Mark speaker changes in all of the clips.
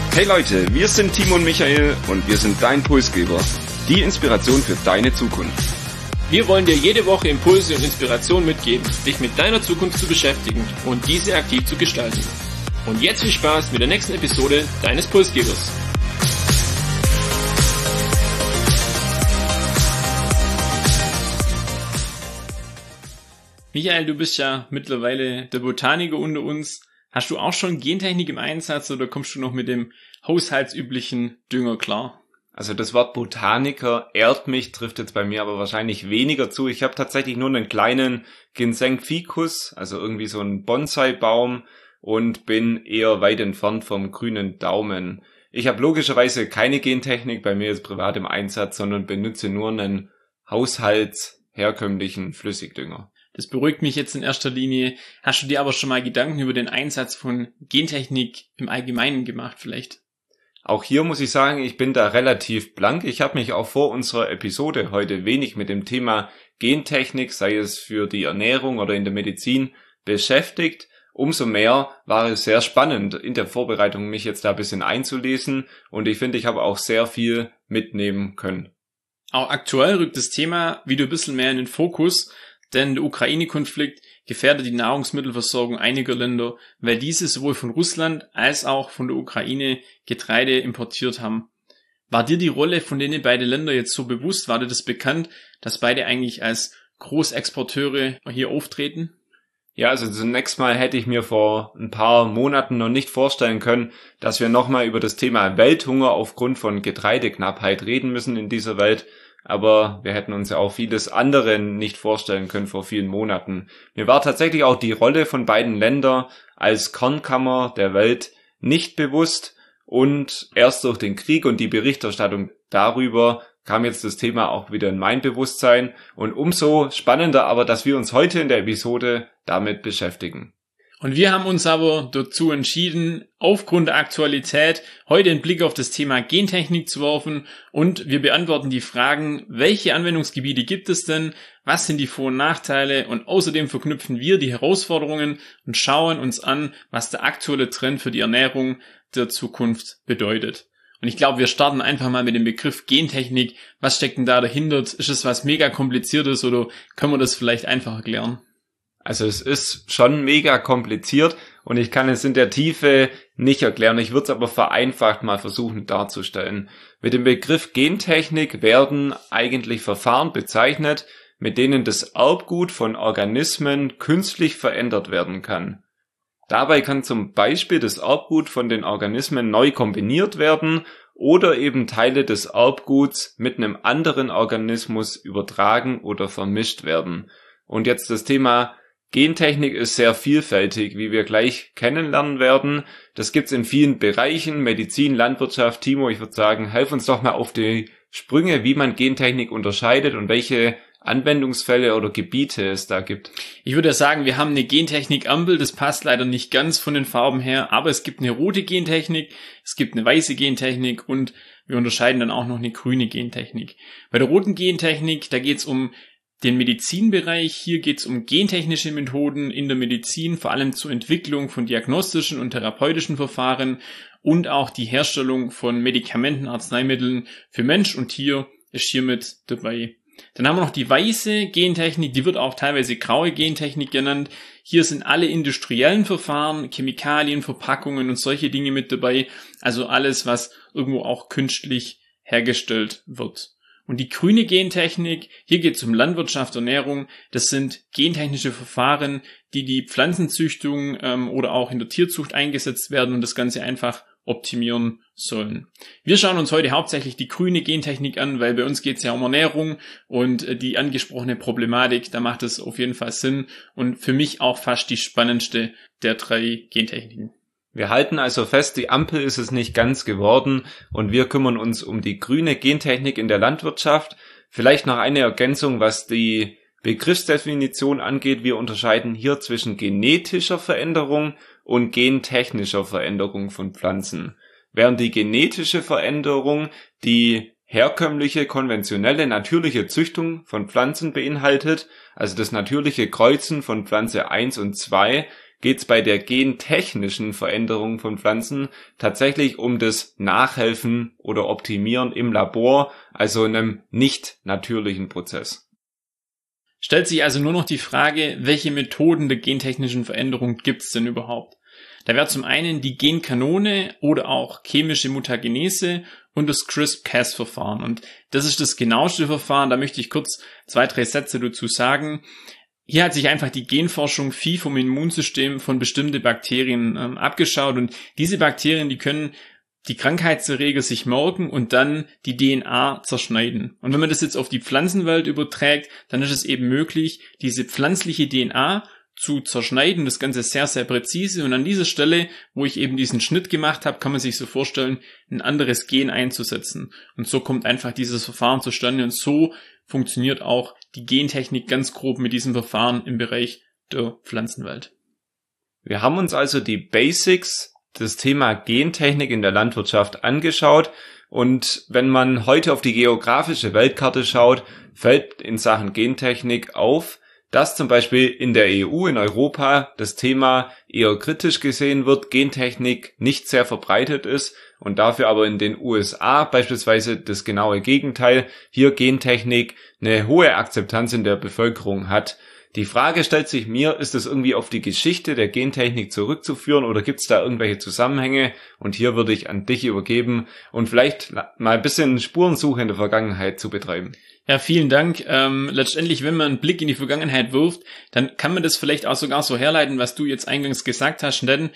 Speaker 1: Hey Leute, wir sind Timo und Michael und wir sind dein Pulsgeber. Die Inspiration für deine Zukunft.
Speaker 2: Wir wollen dir jede Woche Impulse und Inspiration mitgeben, dich mit deiner Zukunft zu beschäftigen und diese aktiv zu gestalten. Und jetzt viel Spaß mit der nächsten Episode deines Pulsgebers. Michael, du bist ja mittlerweile der Botaniker unter uns. Hast du auch schon Gentechnik im Einsatz oder kommst du noch mit dem haushaltsüblichen Dünger klar?
Speaker 3: Also das Wort Botaniker ehrt mich, trifft jetzt bei mir aber wahrscheinlich weniger zu. Ich habe tatsächlich nur einen kleinen Ginseng ficus, also irgendwie so einen Bonsai-Baum und bin eher weit entfernt vom grünen Daumen. Ich habe logischerweise keine Gentechnik bei mir jetzt privat im Einsatz, sondern benutze nur einen haushaltsherkömmlichen Flüssigdünger.
Speaker 2: Das beruhigt mich jetzt in erster Linie. Hast du dir aber schon mal Gedanken über den Einsatz von Gentechnik im Allgemeinen gemacht vielleicht?
Speaker 3: Auch hier muss ich sagen, ich bin da relativ blank. Ich habe mich auch vor unserer Episode heute wenig mit dem Thema Gentechnik, sei es für die Ernährung oder in der Medizin, beschäftigt. Umso mehr war es sehr spannend, in der Vorbereitung mich jetzt da ein bisschen einzulesen. Und ich finde, ich habe auch sehr viel mitnehmen können.
Speaker 2: Auch aktuell rückt das Thema wieder ein bisschen mehr in den Fokus. Denn der Ukraine-Konflikt gefährdet die Nahrungsmittelversorgung einiger Länder, weil diese sowohl von Russland als auch von der Ukraine Getreide importiert haben. War dir die Rolle von den beiden Ländern jetzt so bewusst? War dir das bekannt, dass beide eigentlich als Großexporteure hier auftreten?
Speaker 3: Ja, also zunächst mal hätte ich mir vor ein paar Monaten noch nicht vorstellen können, dass wir nochmal über das Thema Welthunger aufgrund von Getreideknappheit reden müssen in dieser Welt. Aber wir hätten uns ja auch vieles andere nicht vorstellen können vor vielen Monaten. Mir war tatsächlich auch die Rolle von beiden Ländern als Kornkammer der Welt nicht bewusst und erst durch den Krieg und die Berichterstattung darüber kam jetzt das Thema auch wieder in mein Bewusstsein und umso spannender aber, dass wir uns heute in der Episode damit beschäftigen.
Speaker 2: Und wir haben uns aber dazu entschieden, aufgrund der Aktualität heute einen Blick auf das Thema Gentechnik zu werfen und wir beantworten die Fragen, welche Anwendungsgebiete gibt es denn, was sind die Vor- und Nachteile und außerdem verknüpfen wir die Herausforderungen und schauen uns an, was der aktuelle Trend für die Ernährung der Zukunft bedeutet. Und ich glaube, wir starten einfach mal mit dem Begriff Gentechnik. Was steckt denn da dahinter? Ist es was mega kompliziertes oder können wir das vielleicht einfach erklären?
Speaker 3: Also es ist schon mega kompliziert und ich kann es in der Tiefe nicht erklären. Ich würde es aber vereinfacht mal versuchen darzustellen. Mit dem Begriff Gentechnik werden eigentlich Verfahren bezeichnet, mit denen das Erbgut von Organismen künstlich verändert werden kann. Dabei kann zum Beispiel das Erbgut von den Organismen neu kombiniert werden oder eben Teile des Erbguts mit einem anderen Organismus übertragen oder vermischt werden. Und jetzt das Thema Gentechnik ist sehr vielfältig, wie wir gleich kennenlernen werden. Das gibt's in vielen Bereichen, Medizin, Landwirtschaft. Timo, ich würde sagen, helf uns doch mal auf die Sprünge, wie man Gentechnik unterscheidet und welche Anwendungsfälle oder Gebiete es da gibt.
Speaker 2: Ich würde sagen, wir haben eine Gentechnik-Ampel, das passt leider nicht ganz von den Farben her, aber es gibt eine rote Gentechnik, es gibt eine weiße Gentechnik und wir unterscheiden dann auch noch eine grüne Gentechnik. Bei der roten Gentechnik, da geht's um den Medizinbereich. Hier geht es um gentechnische Methoden in der Medizin, vor allem zur Entwicklung von diagnostischen und therapeutischen Verfahren und auch die Herstellung von Medikamenten, Arzneimitteln für Mensch und Tier ist hiermit dabei. Dann haben wir noch die weiße Gentechnik, die wird auch teilweise graue Gentechnik genannt. Hier sind alle industriellen Verfahren, Chemikalien, Verpackungen und solche Dinge mit dabei, also alles, was irgendwo auch künstlich hergestellt wird. Und die grüne Gentechnik, hier geht es um Landwirtschaft, Ernährung, das sind gentechnische Verfahren, die Pflanzenzüchtung oder auch in der Tierzucht eingesetzt werden und das Ganze einfach optimieren sollen. Wir schauen uns heute hauptsächlich die grüne Gentechnik an, weil bei uns geht es ja um Ernährung und die angesprochene Problematik, da macht es auf jeden Fall Sinn und für mich auch fast die spannendste der 3 Gentechniken.
Speaker 3: Wir halten also fest, die Ampel ist es nicht ganz geworden und wir kümmern uns um die grüne Gentechnik in der Landwirtschaft. Vielleicht noch eine Ergänzung, was die Begriffsdefinition angeht. Wir unterscheiden hier zwischen genetischer Veränderung und gentechnischer Veränderung von Pflanzen. Während die genetische Veränderung die herkömmliche, konventionelle, natürliche Züchtung von Pflanzen beinhaltet, also das natürliche Kreuzen von Pflanze 1 und 2, geht es bei der gentechnischen Veränderung von Pflanzen tatsächlich um das Nachhelfen oder Optimieren im Labor, also in einem nicht natürlichen Prozess.
Speaker 2: Stellt sich also nur noch die Frage, welche Methoden der gentechnischen Veränderung gibt es denn überhaupt? Da wäre zum einen die Genkanone oder auch chemische Mutagenese und das CRISPR-Cas-Verfahren. Und das ist das genaueste Verfahren, da möchte ich kurz 2-3 Sätze dazu sagen. Hier hat sich einfach die Genforschung viel vom Immunsystem von bestimmten Bakterien abgeschaut und diese Bakterien, die können die Krankheitserreger sich merken und dann die DNA zerschneiden. Und wenn man das jetzt auf die Pflanzenwelt überträgt, dann ist es eben möglich, diese pflanzliche DNA zu zerschneiden, das Ganze sehr, sehr präzise. Und an dieser Stelle, wo ich eben diesen Schnitt gemacht habe, kann man sich so vorstellen, ein anderes Gen einzusetzen. Und so kommt einfach dieses Verfahren zustande und so funktioniert auch die Gentechnik ganz grob mit diesem Verfahren im Bereich der Pflanzenwelt.
Speaker 3: Wir haben uns also die Basics des Thema Gentechnik in der Landwirtschaft angeschaut und wenn man heute auf die geografische Weltkarte schaut, fällt in Sachen Gentechnik auf, dass zum Beispiel in der EU, in Europa, das Thema eher kritisch gesehen wird, Gentechnik nicht sehr verbreitet ist und dafür aber in den USA beispielsweise das genaue Gegenteil, hier Gentechnik eine hohe Akzeptanz in der Bevölkerung hat. Die Frage stellt sich mir, ist es irgendwie auf die Geschichte der Gentechnik zurückzuführen oder gibt es da irgendwelche Zusammenhänge? Und hier würde ich an dich übergeben und vielleicht mal ein bisschen Spurensuche in der Vergangenheit zu betreiben.
Speaker 2: Ja, vielen Dank. Letztendlich, wenn man einen Blick in die Vergangenheit wirft, dann kann man das vielleicht auch sogar so herleiten, was du jetzt eingangs gesagt hast, denn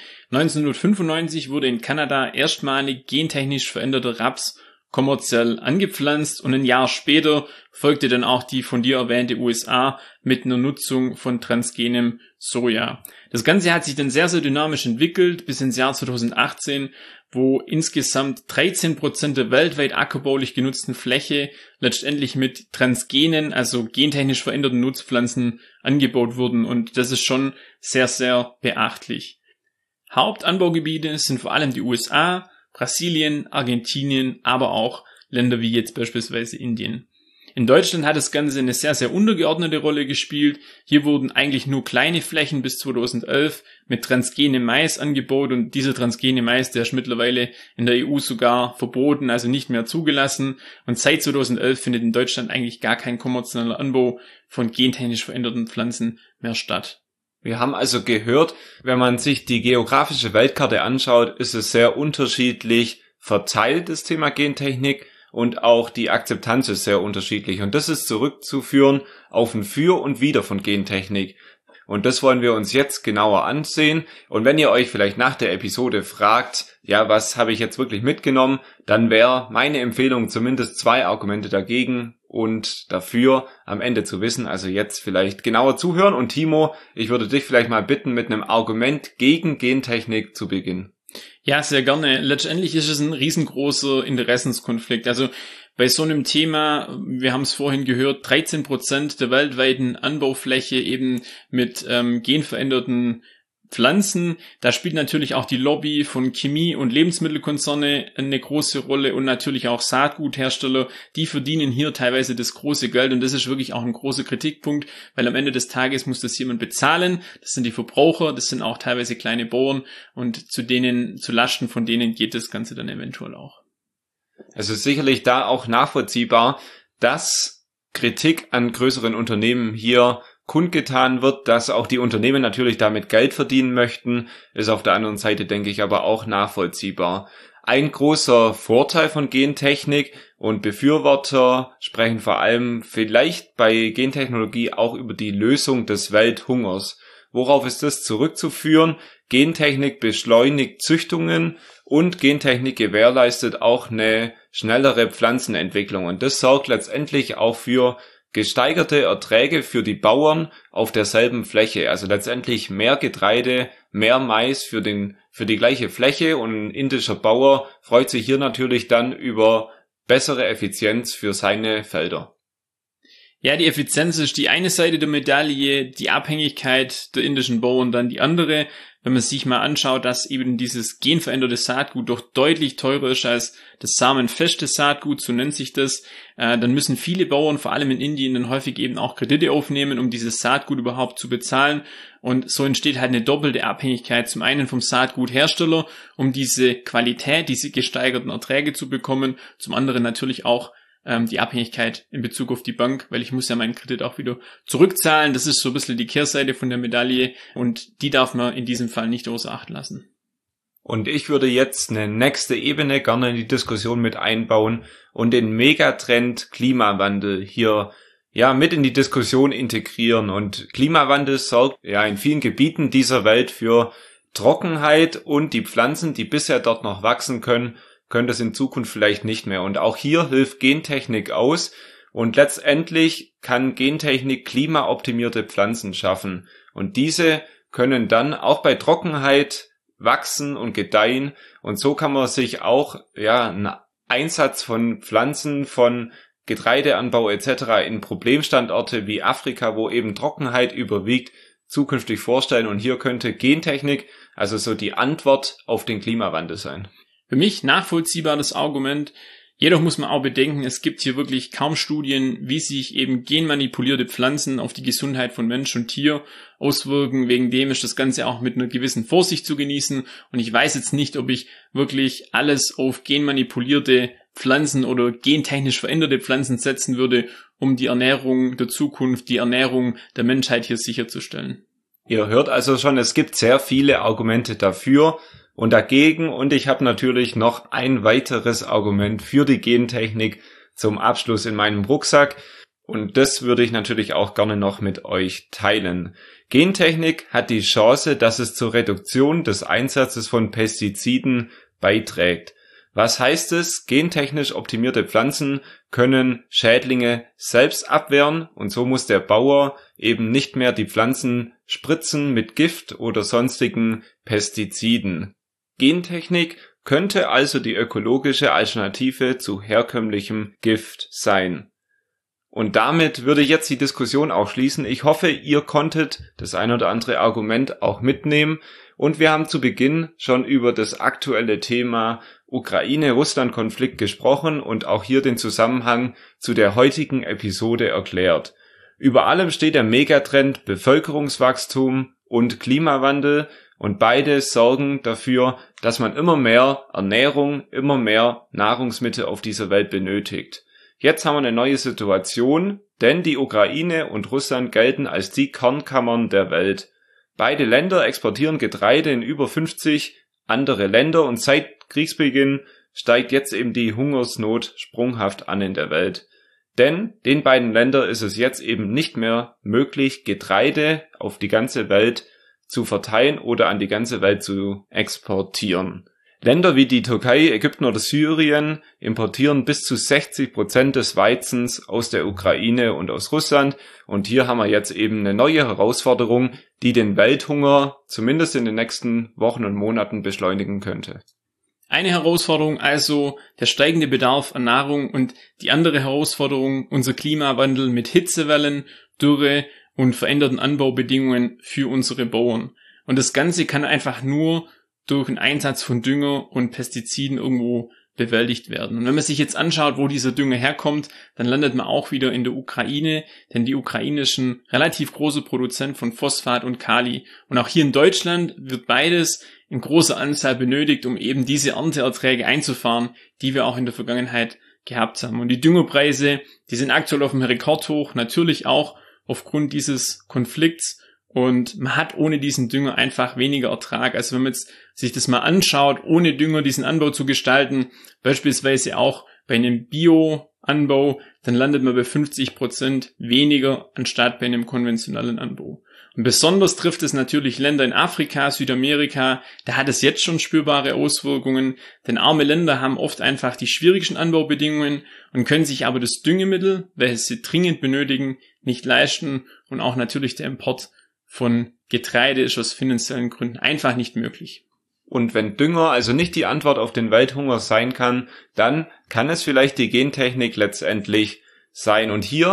Speaker 2: 1995 wurde in Kanada erstmalig gentechnisch veränderter Raps kommerziell angepflanzt und ein Jahr später folgte dann auch die von dir erwähnte USA mit einer Nutzung von transgenem Soja. Das Ganze hat sich dann sehr, sehr dynamisch entwickelt bis ins Jahr 2018, wo insgesamt 13% der weltweit ackerbaulich genutzten Fläche letztendlich mit Transgenen, also gentechnisch veränderten Nutzpflanzen angebaut wurden und das ist schon sehr, sehr beachtlich. Hauptanbaugebiete sind vor allem die USA, Brasilien, Argentinien, aber auch Länder wie jetzt beispielsweise Indien. In Deutschland hat das Ganze eine sehr, sehr untergeordnete Rolle gespielt. Hier wurden eigentlich nur kleine Flächen bis 2011 mit transgenem Mais angebaut und dieser transgene Mais, der ist mittlerweile in der EU sogar verboten, also nicht mehr zugelassen. Und seit 2011 findet in Deutschland eigentlich gar kein kommerzieller Anbau von gentechnisch veränderten Pflanzen mehr statt.
Speaker 3: Wir haben also gehört, wenn man sich die geografische Weltkarte anschaut, ist es sehr unterschiedlich verteilt, das Thema Gentechnik, und auch die Akzeptanz ist sehr unterschiedlich. Und das ist zurückzuführen auf ein Für und Wider von Gentechnik. Und das wollen wir uns jetzt genauer ansehen. Und wenn ihr euch vielleicht nach der Episode fragt, ja, was habe ich jetzt wirklich mitgenommen, dann wäre meine Empfehlung zumindest 2 Argumente dagegen und dafür am Ende zu wissen. Also jetzt vielleicht genauer zuhören. Und Timo, ich würde dich vielleicht mal bitten, mit einem Argument gegen Gentechnik zu beginnen.
Speaker 2: Ja, sehr gerne. Letztendlich ist es ein riesengroßer Interessenskonflikt. Also bei so einem Thema, wir haben es vorhin gehört, 13% der weltweiten Anbaufläche eben mit genveränderten Pflanzen. Da spielt natürlich auch die Lobby von Chemie- und Lebensmittelkonzerne eine große Rolle und natürlich auch Saatguthersteller, die verdienen hier teilweise das große Geld und das ist wirklich auch ein großer Kritikpunkt, weil am Ende des Tages muss das jemand bezahlen. Das sind die Verbraucher, das sind auch teilweise kleine Bauern und zu Lasten von denen geht das Ganze dann eventuell auch.
Speaker 3: Also sicherlich da auch nachvollziehbar, dass Kritik an größeren Unternehmen hier kundgetan wird, dass auch die Unternehmen natürlich damit Geld verdienen möchten, ist auf der anderen Seite, denke ich, aber auch nachvollziehbar. Ein großer Vorteil von Gentechnik und Befürworter sprechen vor allem vielleicht bei Gentechnologie auch über die Lösung des Welthungers. Worauf ist das zurückzuführen? Gentechnik beschleunigt Züchtungen und Gentechnik gewährleistet auch eine schnellere Pflanzenentwicklung und das sorgt letztendlich auch für gesteigerte Erträge für die Bauern auf derselben Fläche, also letztendlich mehr Getreide, mehr Mais für die gleiche Fläche und ein indischer Bauer freut sich hier natürlich dann über bessere Effizienz für seine Felder.
Speaker 2: Ja, die Effizienz ist die eine Seite der Medaille, die Abhängigkeit der indischen Bauern dann die andere. Wenn man sich mal anschaut, dass eben dieses genveränderte Saatgut doch deutlich teurer ist als das samenfeste Saatgut, so nennt sich das, dann müssen viele Bauern, vor allem in Indien, dann häufig eben auch Kredite aufnehmen, um dieses Saatgut überhaupt zu bezahlen. Und so entsteht halt eine doppelte Abhängigkeit, zum einen vom Saatguthersteller, um diese Qualität, diese gesteigerten Erträge zu bekommen, zum anderen natürlich auch die Abhängigkeit in Bezug auf die Bank, weil ich muss ja meinen Kredit auch wieder zurückzahlen. Das ist so ein bisschen die Kehrseite von der Medaille und die darf man in diesem Fall nicht außer Acht lassen.
Speaker 3: Und ich würde jetzt eine nächste Ebene gerne in die Diskussion mit einbauen und den Megatrend Klimawandel hier mit in die Diskussion integrieren. Und Klimawandel sorgt in vielen Gebieten dieser Welt für Trockenheit und die Pflanzen, die bisher dort noch wachsen können das in Zukunft vielleicht nicht mehr. Und auch hier hilft Gentechnik aus und letztendlich kann Gentechnik klimaoptimierte Pflanzen schaffen. Und diese können dann auch bei Trockenheit wachsen und gedeihen. Und so kann man sich auch einen Einsatz von Pflanzen, von Getreideanbau etc. in Problemstandorte wie Afrika, wo eben Trockenheit überwiegt, zukünftig vorstellen. Und hier könnte Gentechnik also so die Antwort auf den Klimawandel sein.
Speaker 2: Für mich nachvollziehbar das Argument. Jedoch muss man auch bedenken, es gibt hier wirklich kaum Studien, wie sich eben genmanipulierte Pflanzen auf die Gesundheit von Mensch und Tier auswirken. Wegen dem ist das Ganze auch mit einer gewissen Vorsicht zu genießen. Und ich weiß jetzt nicht, ob ich wirklich alles auf genmanipulierte Pflanzen oder gentechnisch veränderte Pflanzen setzen würde, um die Ernährung der Zukunft, die Ernährung der Menschheit hier sicherzustellen.
Speaker 3: Ihr hört also schon, es gibt sehr viele Argumente dafür und dagegen, und ich habe natürlich noch ein weiteres Argument für die Gentechnik zum Abschluss in meinem Rucksack, und das würde ich natürlich auch gerne noch mit euch teilen. Gentechnik hat die Chance, dass es zur Reduktion des Einsatzes von Pestiziden beiträgt. Was heißt es? Gentechnisch optimierte Pflanzen können Schädlinge selbst abwehren, und so muss der Bauer eben nicht mehr die Pflanzen spritzen mit Gift oder sonstigen Pestiziden. Gentechnik könnte also die ökologische Alternative zu herkömmlichem Gift sein. Und damit würde ich jetzt die Diskussion auch schließen. Ich hoffe, ihr konntet das ein oder andere Argument auch mitnehmen. Und wir haben zu Beginn schon über das aktuelle Thema Ukraine-Russland-Konflikt gesprochen und auch hier den Zusammenhang zu der heutigen Episode erklärt. Über allem steht der Megatrend Bevölkerungswachstum und Klimawandel, und beide sorgen dafür, dass man immer mehr Ernährung, immer mehr Nahrungsmittel auf dieser Welt benötigt. Jetzt haben wir eine neue Situation, denn die Ukraine und Russland gelten als die Kornkammern der Welt. Beide Länder exportieren Getreide in über 50 andere Länder, und seit Kriegsbeginn steigt jetzt eben die Hungersnot sprunghaft an in der Welt. Denn den beiden Ländern ist es jetzt eben nicht mehr möglich, Getreide auf die ganze Welt zu verteilen oder an die ganze Welt zu exportieren. Länder wie die Türkei, Ägypten oder Syrien importieren bis zu 60% des Weizens aus der Ukraine und aus Russland. Und hier haben wir jetzt eben eine neue Herausforderung, die den Welthunger zumindest in den nächsten Wochen und Monaten beschleunigen könnte.
Speaker 2: Eine Herausforderung also der steigende Bedarf an Nahrung und die andere Herausforderung unser Klimawandel mit Hitzewellen, Dürre und veränderten Anbaubedingungen für unsere Bauern. Und das Ganze kann einfach nur durch einen Einsatz von Dünger und Pestiziden irgendwo bewältigt werden. Und wenn man sich jetzt anschaut, wo dieser Dünger herkommt, dann landet man auch wieder in der Ukraine, denn die Ukraine ist ein relativ großer Produzent von Phosphat und Kali. Und auch hier in Deutschland wird beides in großer Anzahl benötigt, um eben diese Ernteerträge einzufahren, die wir auch in der Vergangenheit gehabt haben. Und die Düngerpreise, die sind aktuell auf dem Rekordhoch, natürlich auch aufgrund dieses Konflikts. Und man hat ohne diesen Dünger einfach weniger Ertrag. Also wenn man jetzt sich das mal anschaut, ohne Dünger diesen Anbau zu gestalten, beispielsweise auch bei einem Bio-Anbau, dann landet man bei 50% weniger anstatt bei einem konventionellen Anbau. Und besonders trifft es natürlich Länder in Afrika, Südamerika, da hat es jetzt schon spürbare Auswirkungen, denn arme Länder haben oft einfach die schwierigsten Anbaubedingungen und können sich aber das Düngemittel, welches sie dringend benötigen, nicht leisten, und auch natürlich der Import von Getreide ist aus finanziellen Gründen einfach nicht möglich.
Speaker 3: Und wenn Dünger also nicht die Antwort auf den Welthunger sein kann, dann kann es vielleicht die Gentechnik letztendlich sein. Und hier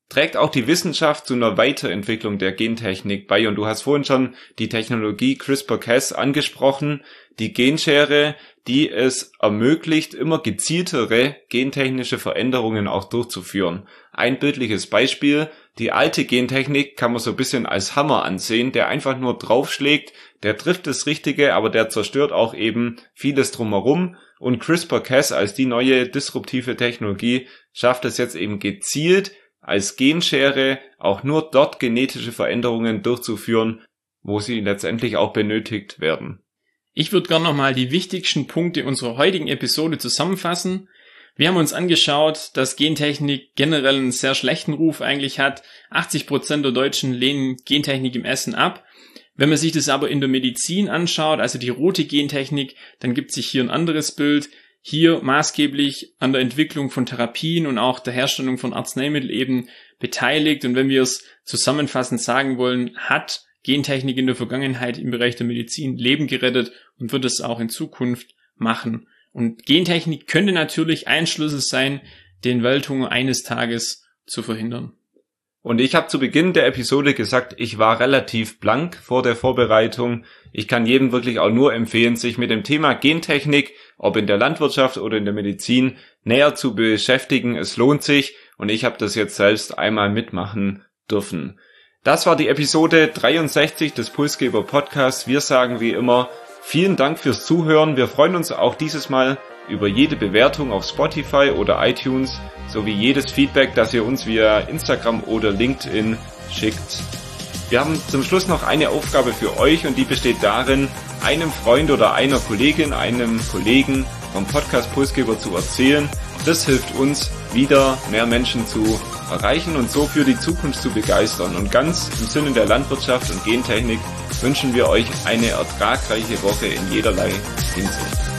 Speaker 3: trägt auch die Wissenschaft zu einer Weiterentwicklung der Gentechnik bei. Und du hast vorhin schon die Technologie CRISPR-Cas angesprochen, die Genschere, die es ermöglicht, immer gezieltere gentechnische Veränderungen auch durchzuführen. Ein bildliches Beispiel: Die alte Gentechnik kann man so ein bisschen als Hammer ansehen, der einfach nur draufschlägt, der trifft das Richtige, aber der zerstört auch eben vieles drumherum. Und CRISPR-Cas als die neue disruptive Technologie schafft es jetzt eben gezielt, als Genschere auch nur dort genetische Veränderungen durchzuführen, wo sie letztendlich auch benötigt werden.
Speaker 2: Ich würde gerne nochmal die wichtigsten Punkte unserer heutigen Episode zusammenfassen. Wir haben uns angeschaut, dass Gentechnik generell einen sehr schlechten Ruf eigentlich hat. 80% der Deutschen lehnen Gentechnik im Essen ab. Wenn man sich das aber in der Medizin anschaut, also die rote Gentechnik, dann gibt sich hier ein anderes Bild. Hier maßgeblich an der Entwicklung von Therapien und auch der Herstellung von Arzneimitteln eben beteiligt. Und wenn wir es zusammenfassend sagen wollen, hat Gentechnik in der Vergangenheit im Bereich der Medizin Leben gerettet und wird es auch in Zukunft machen. Und Gentechnik könnte natürlich ein Schlüssel sein, den Welthunger eines Tages zu verhindern.
Speaker 3: Und ich habe zu Beginn der Episode gesagt, ich war relativ blank vor der Vorbereitung. Ich kann jedem wirklich auch nur empfehlen, sich mit dem Thema Gentechnik, ob in der Landwirtschaft oder in der Medizin, näher zu beschäftigen. Es lohnt sich und ich habe das jetzt selbst einmal mitmachen dürfen. Das war die Episode 63 des Pulsgeber Podcasts. Wir sagen wie immer vielen Dank fürs Zuhören. Wir freuen uns auch dieses Mal über jede Bewertung auf Spotify oder iTunes sowie jedes Feedback, das ihr uns via Instagram oder LinkedIn schickt. Wir haben zum Schluss noch eine Aufgabe für euch und die besteht darin, einem Freund oder einer Kollegin, einem Kollegen vom Podcast Pulsgeber zu erzählen. Das hilft uns, wieder mehr Menschen zu erreichen und so für die Zukunft zu begeistern. Und ganz im Sinne der Landwirtschaft und Gentechnik wünschen wir euch eine ertragreiche Woche in jederlei Hinsicht.